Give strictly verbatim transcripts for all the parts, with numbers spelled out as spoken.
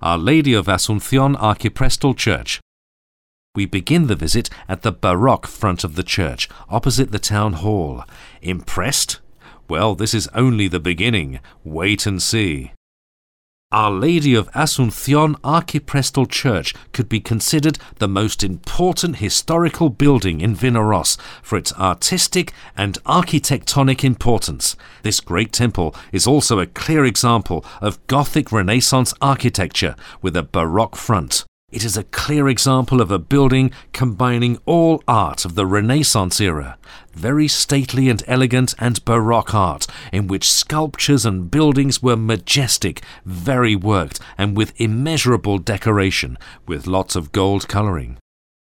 Our Lady of Asunción Archiprestal Church. We begin the visit at the Baroque front of the church, opposite the town hall. Impressed? Well, this is only the beginning. Wait and see. Our Lady of Asunción Archiprestal Church could be considered the most important historical building in Vinaròs for its artistic and architectonic importance. This great temple is also a clear example of Gothic Renaissance architecture with a Baroque front. It is a clear example of a building combining all art of the Renaissance era, very stately and elegant and Baroque art, in which sculptures and buildings were majestic, very worked, and with immeasurable decoration, with lots of gold colouring.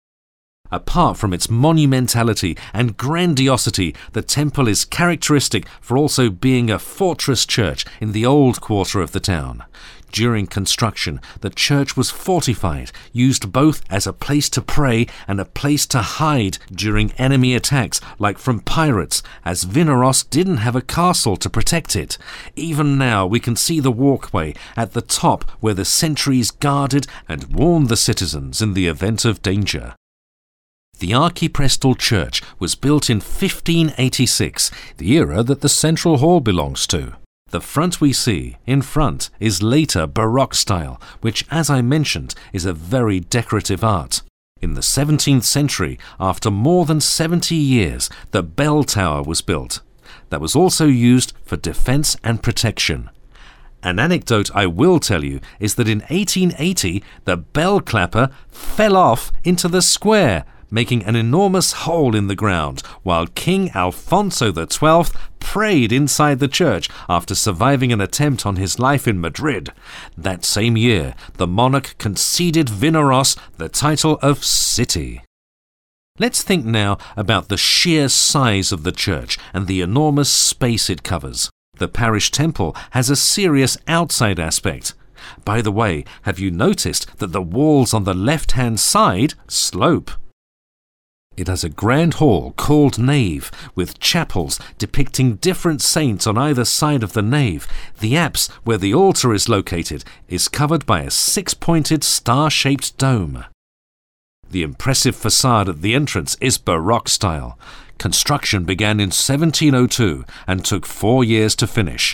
Apart from its monumentality and grandiosity, the temple is characteristic for also being a fortress church in the old quarter of the town. During construction, the church was fortified, used both as a place to pray and a place to hide during enemy attacks, like from pirates, as Vinaròs didn't have a castle to protect it. Even now we can see the walkway at the top where the sentries guarded and warned the citizens in the event of danger. The Archiprestal Church was built in fifteen eighty-six, the era that the central hall belongs to. The front we see, in front, is later Baroque style, which, as I mentioned, is a very decorative art. In the seventeenth century, after more than seventy years, the bell tower was built. That was also used for defense and protection. An anecdote I will tell you is that in eighteen eighty, the bell clapper fell off into the square, making an enormous hole in the ground, while King Alfonso the Twelfth prayed inside the church after surviving an attempt on his life in Madrid. That same year, the monarch conceded Vinaròs the title of city. Let's think now about the sheer size of the church and the enormous space it covers. The parish temple has a serious outside aspect. By the way, have you noticed that the walls on the left-hand side slope? It has a grand hall called nave, with chapels depicting different saints on either side of the nave. The apse, where the altar is located, is covered by a six-pointed star-shaped dome. The impressive facade at the entrance is Baroque style. Construction began in seventeen oh two and took four years to finish.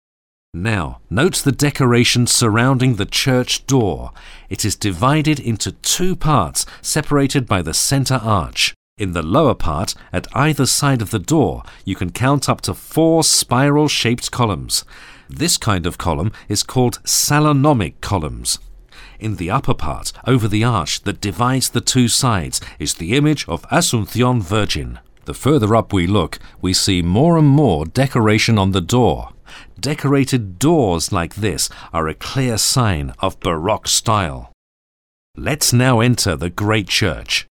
Now, note the decoration surrounding the church door. It is divided into two parts, separated by the centre arch. In the lower part, at either side of the door, you can count up to four spiral-shaped columns. This kind of column is called salonomic columns. In the upper part, over the arch that divides the two sides, is the image of Asunción Virgin. The further up we look, we see more and more decoration on the door. Decorated doors like this are a clear sign of Baroque style. Let's now enter the great church.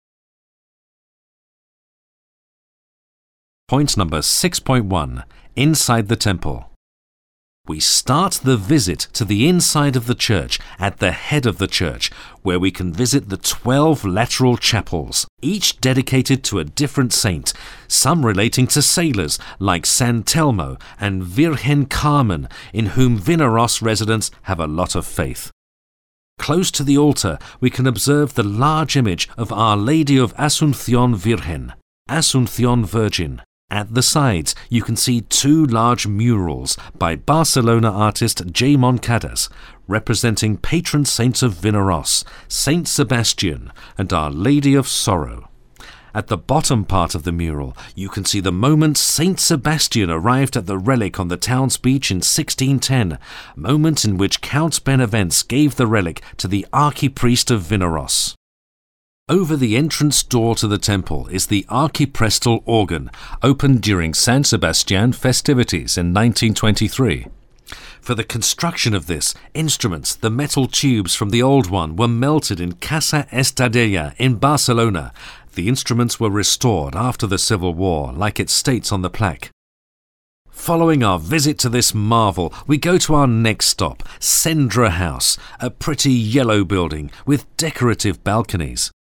Point number six point one. Inside the temple. We start the visit to the inside of the church at the head of the church, where we can visit the twelve lateral chapels, each dedicated to a different saint, some relating to sailors like San Telmo and Virgen Carmen, in whom Vinaròs residents have a lot of faith. Close to the altar, we can observe the large image of Our Lady of Asunción Virgen, Asunción Virgin. At the sides, you can see two large murals by Barcelona artist J. Moncades, representing patron saints of Vinaròs, Saint Sebastian and Our Lady of Sorrow. At the bottom part of the mural, you can see the moment Saint Sebastian arrived at the relic on the town's beach in sixteen ten, moment in which Count Benavents gave the relic to the archipriest of Vinaròs. Over the entrance door to the temple is the archiprestal organ, opened during San Sebastian festivities in nineteen twenty-three. For the construction of this, instruments, the metal tubes from the old one, were melted in Casa Estadella in Barcelona. The instruments were restored after the Civil War, like it states on the plaque. Following our visit to this marvel, we go to our next stop, Cendra House, a pretty yellow building with decorative balconies.